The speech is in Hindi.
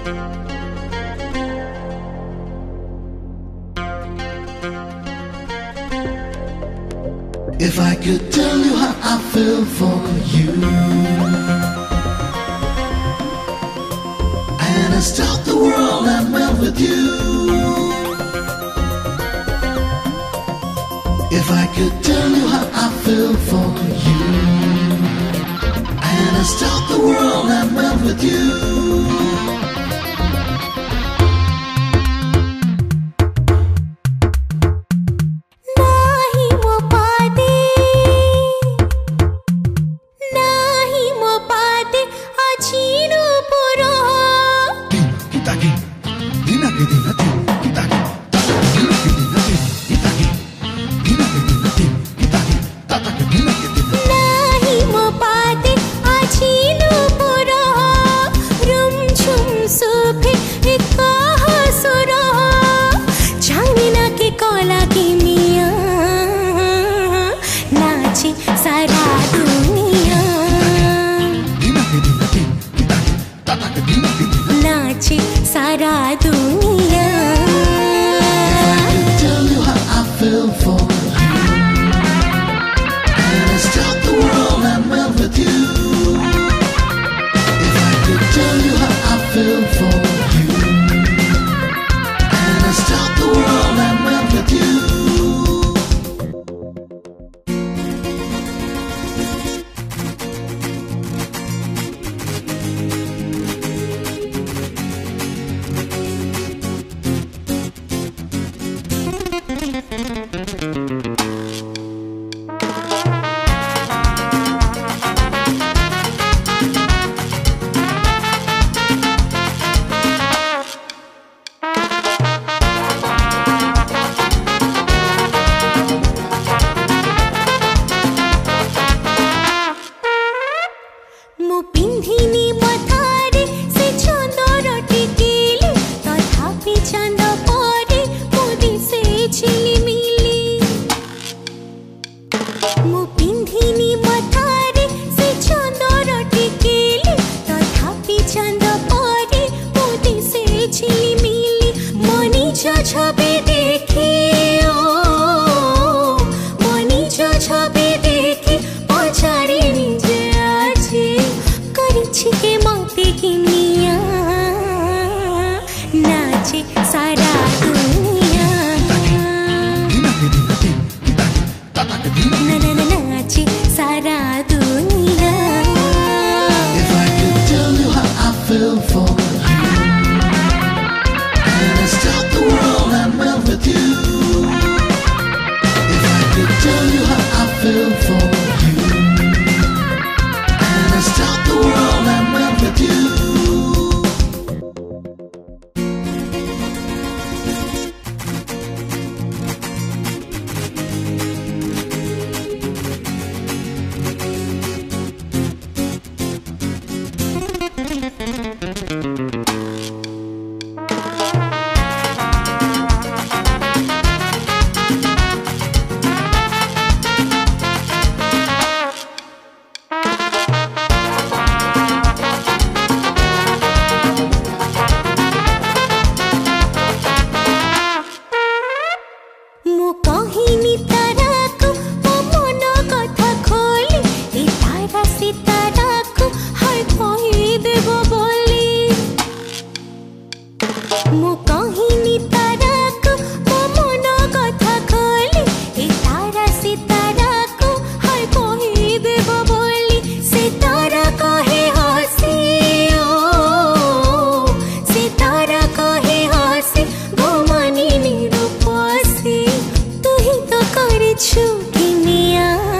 If I could tell you how I feel for you, and I stop the world and melt with you. If I could tell you how I feel for you, and I stop the world and melt with you. नाचे सारा दुनिया। छवि देखी मनीषा छवि देखी पछाड़ी निजे आछे करिछि के मते किनिया नाचे सारा दुनिया नाचे सारा दुनिया। If I could tell you how I feel for tell you how I feel for you, and I stop the world and melt with you. छू किनिया